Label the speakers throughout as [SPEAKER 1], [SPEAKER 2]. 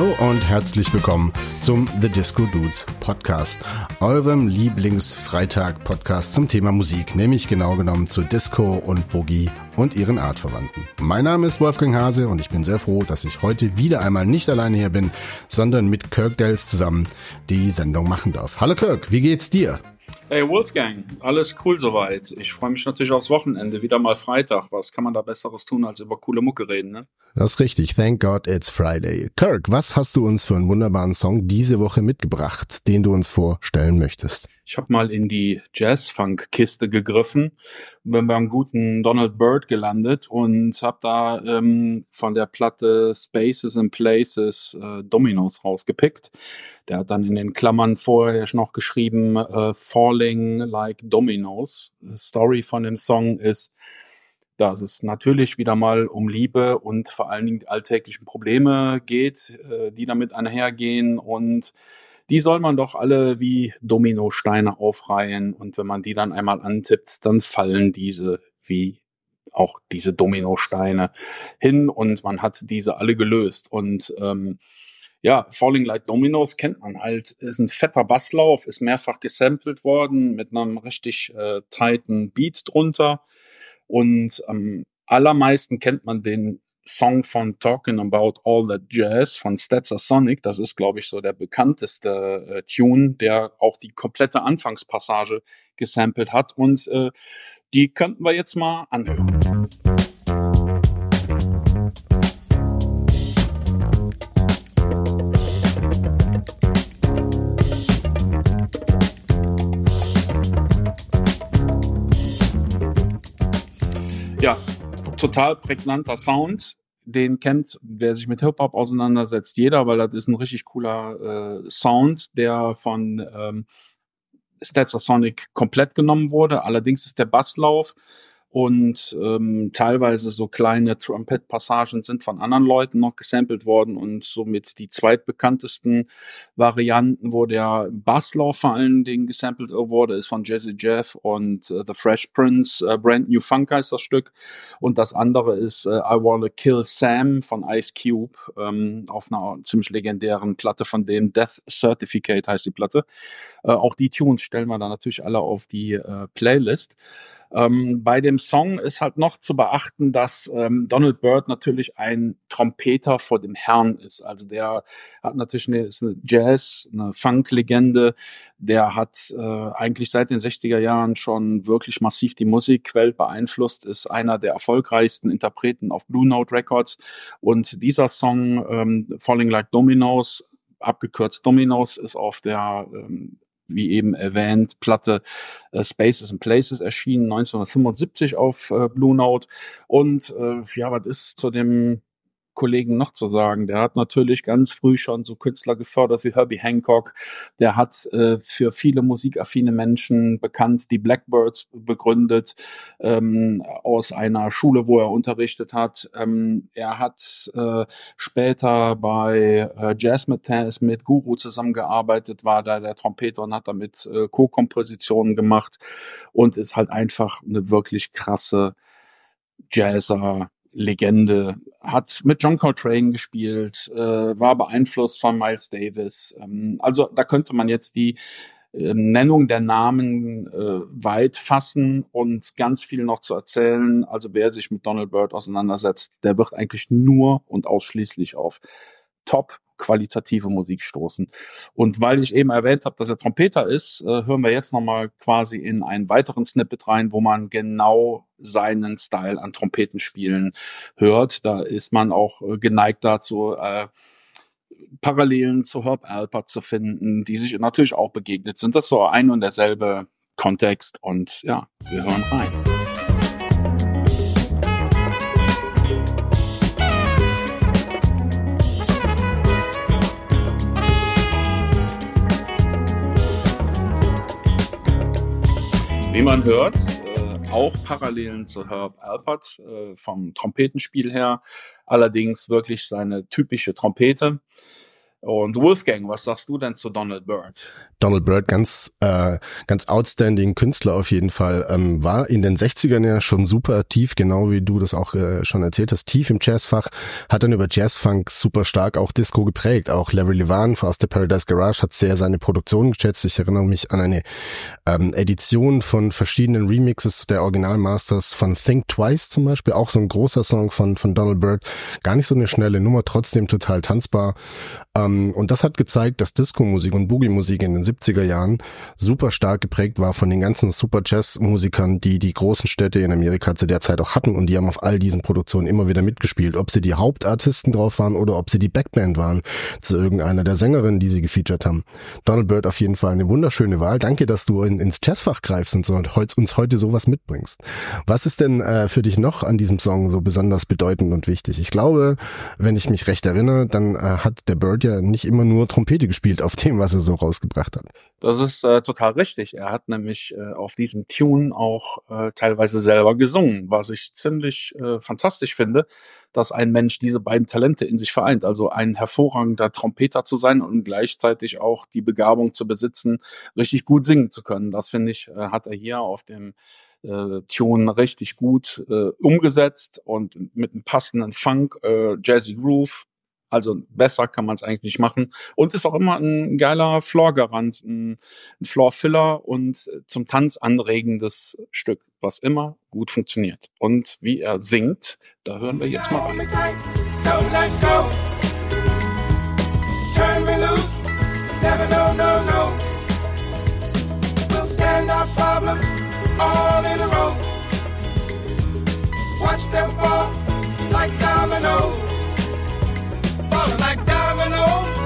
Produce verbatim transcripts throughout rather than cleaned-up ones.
[SPEAKER 1] Hallo und herzlich willkommen zum The Disco Dudes Podcast, eurem Lieblings-Freitag-Podcast zum Thema Musik, nämlich genau genommen zu Disco und Boogie und ihren Artverwandten. Mein Name ist Wolfgang Hase und ich bin sehr froh, dass ich heute wieder einmal nicht alleine hier bin, sondern mit Kirk Dales zusammen die Sendung machen darf. Hallo Kirk, wie geht's dir?
[SPEAKER 2] Hey Wolfgang, alles cool soweit. Ich freue mich natürlich aufs Wochenende, wieder mal Freitag. Was kann man da Besseres tun, als über coole Mucke reden, ne?
[SPEAKER 1] Das ist richtig. Thank God it's Friday. Kirk, was hast du uns für einen wunderbaren Song diese Woche mitgebracht, den du uns vorstellen möchtest?
[SPEAKER 2] Ich habe mal in die Jazz-Funk-Kiste gegriffen, bin beim guten Donald Byrd gelandet und habe da ähm, von der Platte Spaces and Places äh, Dominoes rausgepickt. Der hat dann in den Klammern vorher noch geschrieben, äh, Falling Like Dominoes. Die Story von dem Song ist, dass es natürlich wieder mal um Liebe und vor allen Dingen die alltäglichen Probleme geht, äh, die damit einhergehen, und die soll man doch alle wie Dominosteine aufreihen, und wenn man die dann einmal antippt, dann fallen diese wie auch diese Dominosteine hin und man hat diese alle gelöst. Und ähm, ja, Falling Like Dominoes kennt man halt, ist ein fetter Basslauf, ist mehrfach gesampelt worden mit einem richtig äh, tighten Beat drunter, und am allermeisten kennt man den Song von Talking About All That Jazz von Stetsasonic. Das ist, glaube ich, so der bekannteste äh, Tune, der auch die komplette Anfangspassage gesampelt hat, und äh, die könnten wir jetzt mal anhören. Ja, total prägnanter Sound. Den kennt, wer sich mit Hip-Hop auseinandersetzt, jeder, weil das ist ein richtig cooler äh, Sound, der von ähm, Stetsasonic komplett genommen wurde. Allerdings ist der Basslauf und ähm, teilweise so kleine Trumpet-Passagen sind von anderen Leuten noch gesampelt worden, und somit die zweitbekanntesten Varianten, wo der Basslauf vor allen Dingen gesampelt wurde, ist von Jazzy Jeff und uh, The Fresh Prince, uh, Brand New Funk heißt das Stück, und das andere ist uh, I Wanna Kill Sam von Ice Cube, ähm, auf einer ziemlich legendären Platte von dem, Death Certificate heißt die Platte. Äh, auch die Tunes stellen wir dann natürlich alle auf die äh, Playlist. Ähm, bei dem Song ist halt noch zu beachten, dass ähm, Donald Byrd natürlich ein Trompeter vor dem Herrn ist. Also der hat natürlich eine, ist eine Jazz, eine Funk-Legende. Der hat äh, eigentlich seit den sechziger Jahren schon wirklich massiv die Musikwelt beeinflusst, ist einer der erfolgreichsten Interpreten auf Blue Note Records. Und dieser Song, ähm, Falling Like Dominoes, abgekürzt Dominoes, ist auf der ähm, wie eben erwähnt, Platte äh, Spaces and Places erschienen neunzehnhundertfünfundsiebzig auf äh, Blue Note. Und äh, ja, was ist zu dem Kollegen noch zu sagen? Der hat natürlich ganz früh schon so Künstler gefördert wie Herbie Hancock. Der hat äh, für viele musikaffine Menschen bekannt die Blackbirds begründet, ähm, aus einer Schule, wo er unterrichtet hat. Ähm, er hat äh, später bei äh, Jazzmeth mit Guru zusammengearbeitet, war da der Trompeter und hat damit äh, Co-Kompositionen gemacht und ist halt einfach eine wirklich krasse Jazzer Legende, hat mit John Coltrane gespielt, äh, war beeinflusst von Miles Davis. Ähm, also da könnte man jetzt die äh, Nennung der Namen äh, weit fassen und ganz viel noch zu erzählen. Also wer sich mit Donald Byrd auseinandersetzt, der wird eigentlich nur und ausschließlich auf top qualitative Musik stoßen. Und weil ich eben erwähnt habe, dass er Trompeter ist, äh, hören wir jetzt nochmal quasi in einen weiteren Snippet rein, wo man genau seinen Style an Trompetenspielen hört. Da ist man auch äh, geneigt dazu, äh, Parallelen zu Herb Alpert zu finden, die sich natürlich auch begegnet sind. Das ist so ein und derselbe Kontext, und ja, wir hören rein. Wie man hört, äh, auch Parallelen zu Herb Alpert äh, vom Trompetenspiel her, allerdings wirklich seine typische Trompete. Und Wolfgang, was sagst du denn zu Donald Byrd?
[SPEAKER 1] Donald Byrd, ganz äh, ganz outstanding Künstler auf jeden Fall, ähm, war in den sechzigern ja schon super tief, genau wie du das auch äh, schon erzählt hast, tief im Jazzfach, hat dann über Jazzfunk super stark auch Disco geprägt. Auch Larry Levan aus der Paradise Garage hat sehr seine Produktion geschätzt. Ich erinnere mich an eine ähm, Edition von verschiedenen Remixes der Originalmasters von Think Twice zum Beispiel, auch so ein großer Song von von Donald Byrd. Gar nicht so eine schnelle Nummer, trotzdem total tanzbar. Um, und das hat gezeigt, dass Disco-Musik und Boogie-Musik in den siebziger Jahren super stark geprägt war von den ganzen Super-Jazz-Musikern, die die großen Städte in Amerika zu der Zeit auch hatten, und die haben auf all diesen Produktionen immer wieder mitgespielt, ob sie die Hauptartisten drauf waren oder ob sie die Backband waren zu irgendeiner der Sängerinnen, die sie gefeatured haben. Donald Byrd auf jeden Fall eine wunderschöne Wahl. Danke, dass du in, ins Jazzfach greifst und so, und heut, uns heute sowas mitbringst. Was ist denn äh, für dich noch an diesem Song so besonders bedeutend und wichtig? Ich glaube, wenn ich mich recht erinnere, dann äh, hat der Byrd ja nicht immer nur Trompete gespielt auf dem, was er so rausgebracht hat.
[SPEAKER 2] Das ist äh, total richtig. Er hat nämlich äh, auf diesem Tune auch äh, teilweise selber gesungen, was ich ziemlich äh, fantastisch finde, dass ein Mensch diese beiden Talente in sich vereint. Also ein hervorragender Trompeter zu sein und gleichzeitig auch die Begabung zu besitzen, richtig gut singen zu können. Das, finde ich, äh, hat er hier auf dem äh, Tune richtig gut äh, umgesetzt und mit einem passenden Funk, äh, Jazzy Groove. Also besser kann man es eigentlich nicht machen. Und ist auch immer ein geiler Floor-Garant, ein, ein Floor-Filler und zum Tanz anregendes Stück, was immer gut funktioniert. Und wie er singt, da hören wir jetzt mal rein. Don't let go. Turn me loose. Never no, no, no. We'll stand our problems all in a row. Watch them fall like dominoes. Like dominoes.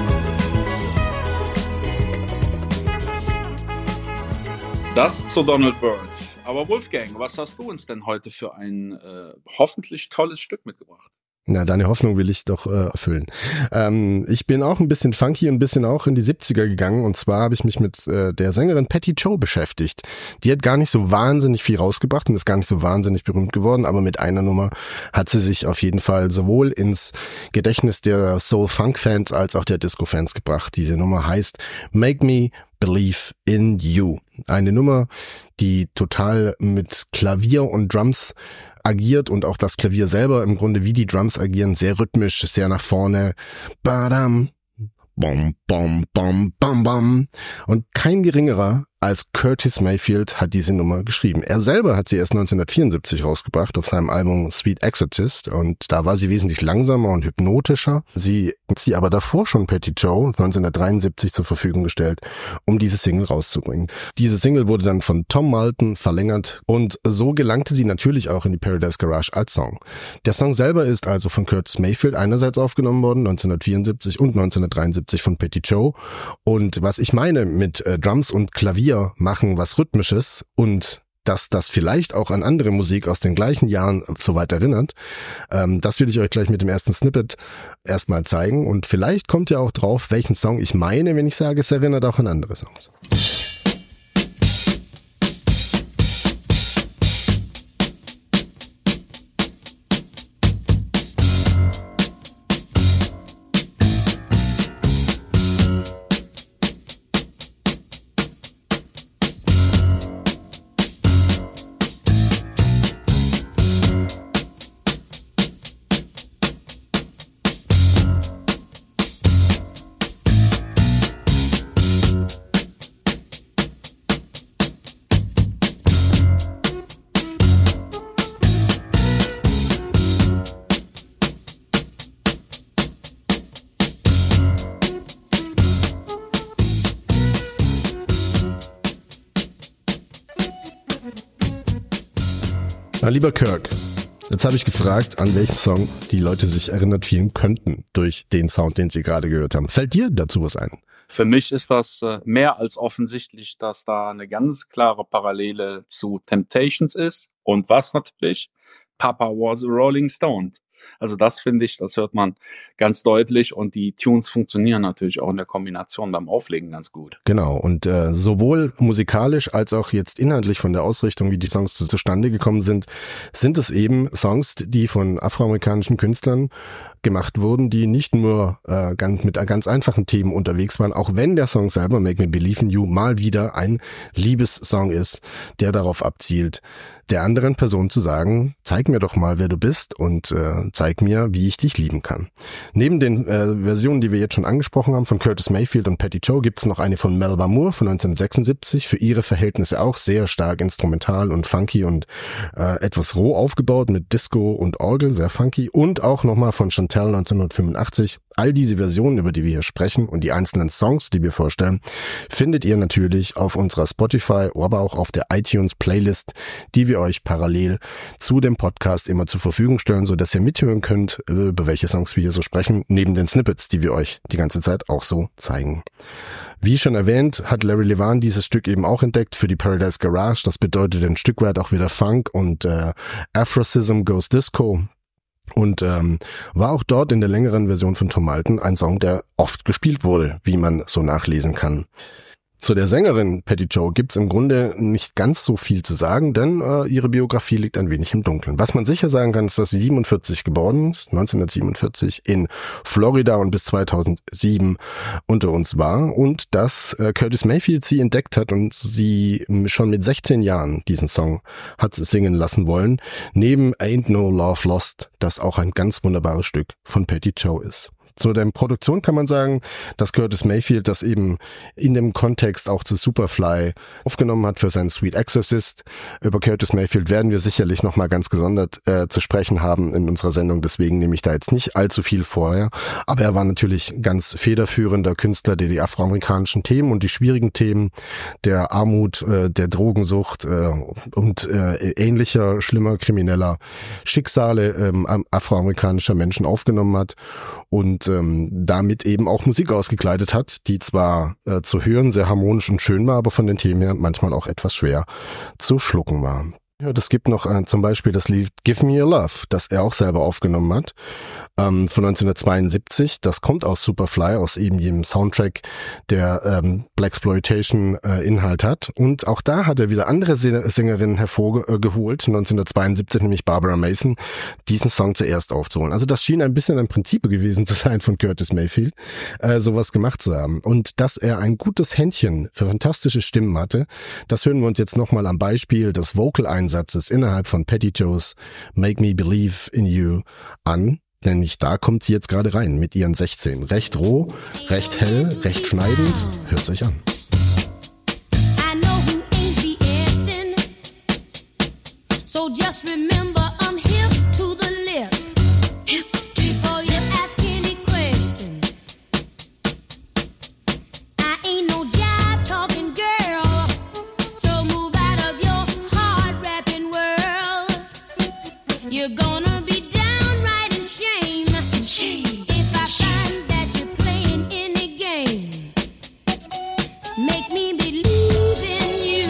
[SPEAKER 2] Das zu Donald Byrd. Aber Wolfgang, was hast du uns denn heute für ein äh, hoffentlich tolles Stück mitgebracht?
[SPEAKER 1] Na, deine Hoffnung will ich doch äh, erfüllen. Ähm, ich bin auch ein bisschen funky, ein bisschen auch in die siebziger gegangen, und zwar habe ich mich mit äh, der Sängerin Patti Joe beschäftigt. Die hat gar nicht so wahnsinnig viel rausgebracht und ist gar nicht so wahnsinnig berühmt geworden, aber mit einer Nummer hat sie sich auf jeden Fall sowohl ins Gedächtnis der Soul-Funk-Fans als auch der Disco-Fans gebracht. Diese Nummer heißt Make Me Believe in You. Eine Nummer, die total mit Klavier und Drums agiert und auch das Klavier selber im Grunde wie die Drums agieren, sehr rhythmisch, sehr nach vorne. Badam, bom, bom, bom, bam, bam. Und kein geringerer als Curtis Mayfield hat diese Nummer geschrieben. Er selber hat sie erst neunzehnhundertvierundsiebzig rausgebracht auf seinem Album Sweet Exorcist, und da war sie wesentlich langsamer und hypnotischer. Sie hat sie aber davor schon Patti Joe neunzehnhundertdreiundsiebzig zur Verfügung gestellt, um diese Single rauszubringen. Diese Single wurde dann von Tom Moulton verlängert, und so gelangte sie natürlich auch in die Paradise Garage als Song. Der Song selber ist also von Curtis Mayfield einerseits aufgenommen worden, neunzehnhundertvierundsiebzig, und neunzehnhundertdreiundsiebzig von Patti Joe. Und was ich meine mit äh, Drums und Klavier machen was Rhythmisches, und dass das vielleicht auch an andere Musik aus den gleichen Jahren so weit erinnert, ähm, das will ich euch gleich mit dem ersten Snippet erstmal zeigen, und vielleicht kommt ihr auch drauf, welchen Song ich meine, wenn ich sage, es erinnert auch an andere Songs. Na, lieber Kirk, jetzt habe ich gefragt, an welchen Song die Leute sich erinnert fühlen könnten durch den Sound, den sie gerade gehört haben. Fällt dir dazu was ein?
[SPEAKER 2] Für mich ist das äh, mehr als offensichtlich, dass da eine ganz klare Parallele zu Temptations ist. Und was natürlich? Papa was a Rolling Stone. Also das finde ich, das hört man ganz deutlich, und die Tunes funktionieren natürlich auch in der Kombination beim Auflegen ganz gut.
[SPEAKER 1] Genau, und äh, sowohl musikalisch als auch jetzt inhaltlich von der Ausrichtung, wie die Songs zu, zustande gekommen sind, sind es eben Songs, die von afroamerikanischen Künstlern gemacht wurden, die nicht nur äh, ganz, mit ganz einfachen Themen unterwegs waren, auch wenn der Song selber, Make Me Believe in You, mal wieder ein Liebessong ist, der darauf abzielt, der anderen Person zu sagen, zeig mir doch mal, wer du bist und äh, zeig mir, wie ich dich lieben kann. Neben den äh, Versionen, die wir jetzt schon angesprochen haben, von Curtis Mayfield und Patti Joe, gibt's noch eine von Melba Moore von neunzehnhundertsechsundsiebzig, für ihre Verhältnisse auch sehr stark instrumental und funky und äh, etwas roh aufgebaut mit Disco und Orgel, sehr funky, und auch nochmal von Chantal neunzehnhundertfünfundachtzig. All diese Versionen, über die wir hier sprechen und die einzelnen Songs, die wir vorstellen, findet ihr natürlich auf unserer Spotify, aber auch auf der iTunes Playlist, die wir euch parallel zu dem Podcast immer zur Verfügung stellen, so dass ihr mithören könnt, über welche Songs wir hier so sprechen, neben den Snippets, die wir euch die ganze Zeit auch so zeigen. Wie schon erwähnt, hat Larry Levan dieses Stück eben auch entdeckt für die Paradise Garage. Das bedeutet ein Stück weit auch wieder Funk und äh, Afrocism Goes Disco. Und ähm, war auch dort in der längeren Version von Tom Malton ein Song, der oft gespielt wurde, wie man so nachlesen kann. Zu der Sängerin Patti Joe gibt's im Grunde nicht ganz so viel zu sagen, denn äh, ihre Biografie liegt ein wenig im Dunkeln. Was man sicher sagen kann, ist, dass sie siebenundvierzig geboren ist, neunzehnhundertsiebenundvierzig in Florida und bis zweitausendsieben unter uns war und dass äh, Curtis Mayfield sie entdeckt hat und sie schon mit sechzehn Jahren diesen Song hat singen lassen wollen, neben Ain't No Love Lost, das auch ein ganz wunderbares Stück von Patti Joe ist. Zu der Produktion kann man sagen, dass Curtis Mayfield das eben in dem Kontext auch zu Superfly aufgenommen hat für seinen Sweet Exorcist. Über Curtis Mayfield werden wir sicherlich nochmal ganz gesondert äh, zu sprechen haben in unserer Sendung, deswegen nehme ich da jetzt nicht allzu viel vorher. Aber er war natürlich ganz federführender Künstler, der die afroamerikanischen Themen und die schwierigen Themen der Armut, äh, der Drogensucht äh, und äh, ähnlicher schlimmer krimineller Schicksale äh, afroamerikanischer Menschen aufgenommen hat und ähm, damit eben auch Musik ausgekleidet hat, die zwar äh, zu hören sehr harmonisch und schön war, aber von den Themen her manchmal auch etwas schwer zu schlucken war. Ja, es gibt noch äh, zum Beispiel das Lied Give Me Your Love, das er auch selber aufgenommen hat, ähm, von neunzehnhundertzweiundsiebzig. Das kommt aus Superfly, aus eben jedem Soundtrack, der ähm, Blaxploitation äh, Inhalt hat. Und auch da hat er wieder andere Sängerinnen hervorgeholt, neunzehnhundertzweiundsiebzig, nämlich Barbara Mason, diesen Song zuerst aufzuholen. Also das schien ein bisschen ein Prinzip gewesen zu sein von Curtis Mayfield, äh, sowas gemacht zu haben. Und dass er ein gutes Händchen für fantastische Stimmen hatte, das hören wir uns jetzt nochmal am Beispiel des Vocal-Einsatzes innerhalb von Patti Joes Make Me Believe in You an. Nämlich da kommt sie jetzt gerade rein mit ihren sechzehn. Recht roh, recht hell, recht schneidend. Hört's euch an.
[SPEAKER 3] So just remember I'm hip to the lip. Hip before you ask any questions. I ain't no jive talking girl. So move out of your hard rapping world. You're gonna be downright in shame. Shame. If I find that you're playing any game. Make me believe in you.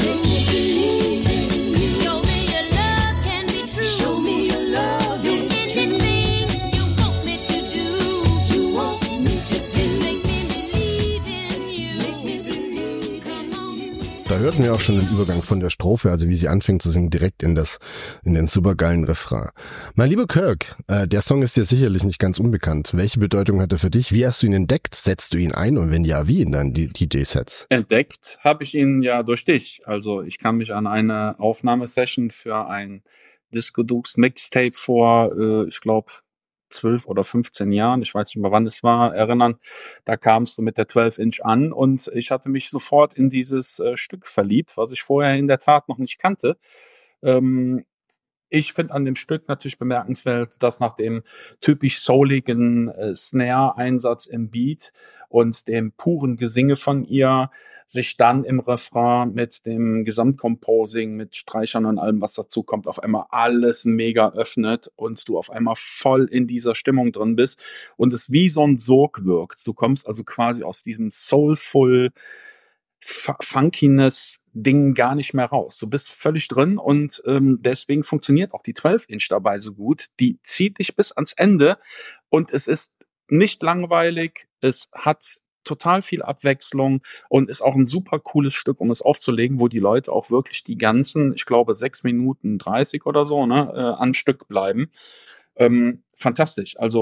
[SPEAKER 3] Show me your love can be true. Show me your love. Do anything you want me to do. You want me to do. Make me believe in you. Make me believe. Come on.
[SPEAKER 1] Da hörten wir auch schon den Übergang von der Strophe, also wie sie anfängt zu singen, direkt in das, in den supergeilen Refrain. Mein lieber Kirk, äh, der Song ist dir sicherlich nicht ganz unbekannt. Welche Bedeutung hat er für dich? Wie hast du ihn entdeckt? Setzt du ihn ein? Und wenn ja, wie in deinen D J-Sets?
[SPEAKER 2] Entdeckt habe ich ihn ja durch dich. Also ich kann mich an eine Aufnahmesession für ein Disco Dukes Mixtape vor, äh, ich glaube, zwölf oder fünfzehn Jahren, ich weiß nicht mehr wann es war, erinnern. Da kamst du mit der zwölf Inch an und ich hatte mich sofort in dieses äh, Stück verliebt, was ich vorher in der Tat noch nicht kannte. Ähm, Ich finde an dem Stück natürlich bemerkenswert, dass nach dem typisch souligen äh, Snare-Einsatz im Beat und dem puren Gesinge von ihr sich dann im Refrain mit dem Gesamtcomposing, mit Streichern und allem, was dazu kommt, auf einmal alles mega öffnet und du auf einmal voll in dieser Stimmung drin bist und es wie so ein Sog wirkt. Du kommst also quasi aus diesem soulful F- Funkiness-Ding gar nicht mehr raus. Du bist völlig drin und ähm, deswegen funktioniert auch die zwölf Inch dabei so gut. Die zieht dich bis ans Ende und es ist nicht langweilig, es hat total viel Abwechslung und ist auch ein super cooles Stück, um es aufzulegen, wo die Leute auch wirklich die ganzen, ich glaube, sechs Minuten dreißig oder so, ne, äh, am Stück bleiben. Ähm, fantastisch. Also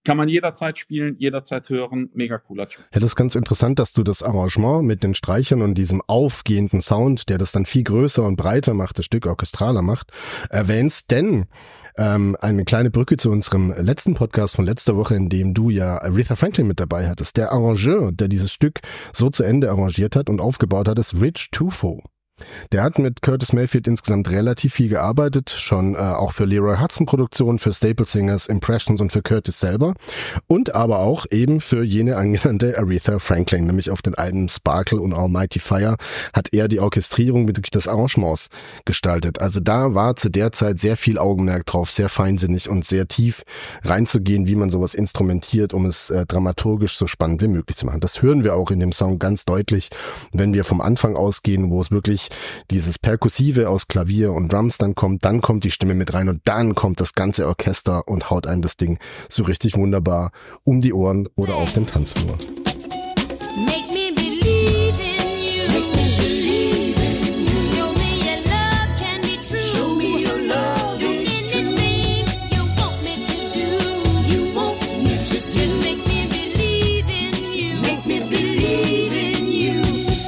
[SPEAKER 2] kann man jederzeit spielen, jederzeit hören. Mega cooler Tune.
[SPEAKER 1] Ja, das ist ganz interessant, dass du das Arrangement mit den Streichern und diesem aufgehenden Sound, der das dann viel größer und breiter macht, das Stück orchestraler macht, erwähnst, denn ähm, eine kleine Brücke zu unserem letzten Podcast von letzter Woche, in dem du ja Aretha Franklin mit dabei hattest. Der Arrangeur, der dieses Stück so zu Ende arrangiert hat und aufgebaut hat, ist Rich Tufo. Der hat mit Curtis Mayfield insgesamt relativ viel gearbeitet, schon äh, auch für Leroy Hudson Produktionen, für Staple Singers, Impressions und für Curtis selber und aber auch eben für jene angenannte Aretha Franklin, nämlich auf den Alben Sparkle und Almighty Fire hat er die Orchestrierung bezüglich des Arrangements gestaltet. Also da war zu der Zeit sehr viel Augenmerk drauf, sehr feinsinnig und sehr tief reinzugehen, wie man sowas instrumentiert, um es äh, dramaturgisch so spannend wie möglich zu machen. Das hören wir auch in dem Song ganz deutlich, wenn wir vom Anfang ausgehen, wo es wirklich dieses Perkussive aus Klavier und Drums dann kommt, dann kommt die Stimme mit rein und dann kommt das ganze Orchester und haut einem das Ding so richtig wunderbar um die Ohren oder auf den Tanzflur.
[SPEAKER 3] Make me believe in you. Make me believe in you. Show me your love can be true. Show me your love do anything you want me to do. You want me to do. Just make me believe in you. Make me believe in you.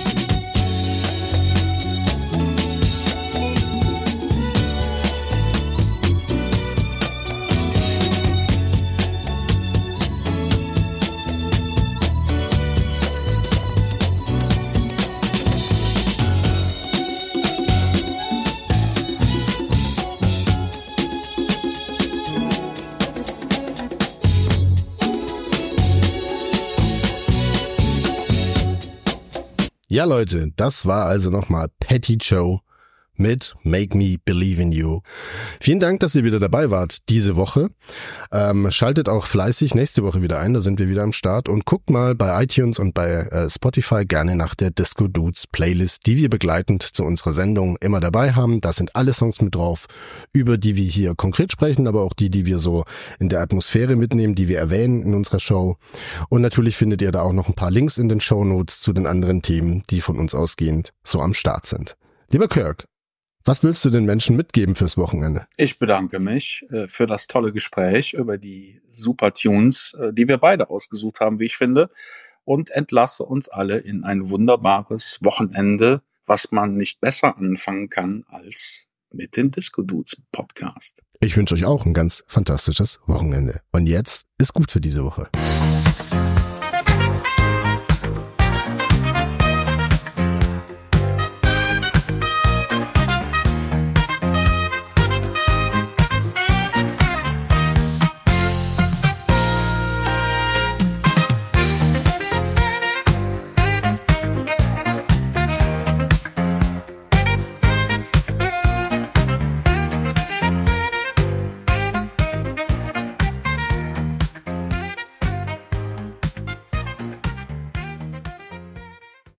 [SPEAKER 1] Ja Leute, das war also nochmal Petty Joe mit Make Me Believe in You. Vielen Dank, dass ihr wieder dabei wart diese Woche. Ähm, schaltet auch fleißig nächste Woche wieder ein, da sind wir wieder am Start und guckt mal bei iTunes und bei äh, Spotify gerne nach der Disco Dudes Playlist, die wir begleitend zu unserer Sendung immer dabei haben. Da sind alle Songs mit drauf, über die wir hier konkret sprechen, aber auch die, die wir so in der Atmosphäre mitnehmen, die wir erwähnen in unserer Show. Und natürlich findet ihr da auch noch ein paar Links in den Shownotes zu den anderen Themen, die von uns ausgehend so am Start sind. Lieber Kirk, was willst du den Menschen mitgeben fürs Wochenende?
[SPEAKER 2] Ich bedanke mich äh, für das tolle Gespräch über die super Tunes, äh, die wir beide ausgesucht haben, wie ich finde, und entlasse uns alle in ein wunderbares Wochenende, was man nicht besser anfangen kann als mit dem Disco Dudes Podcast.
[SPEAKER 1] Ich wünsche euch auch ein ganz fantastisches Wochenende. Und jetzt ist gut für diese Woche.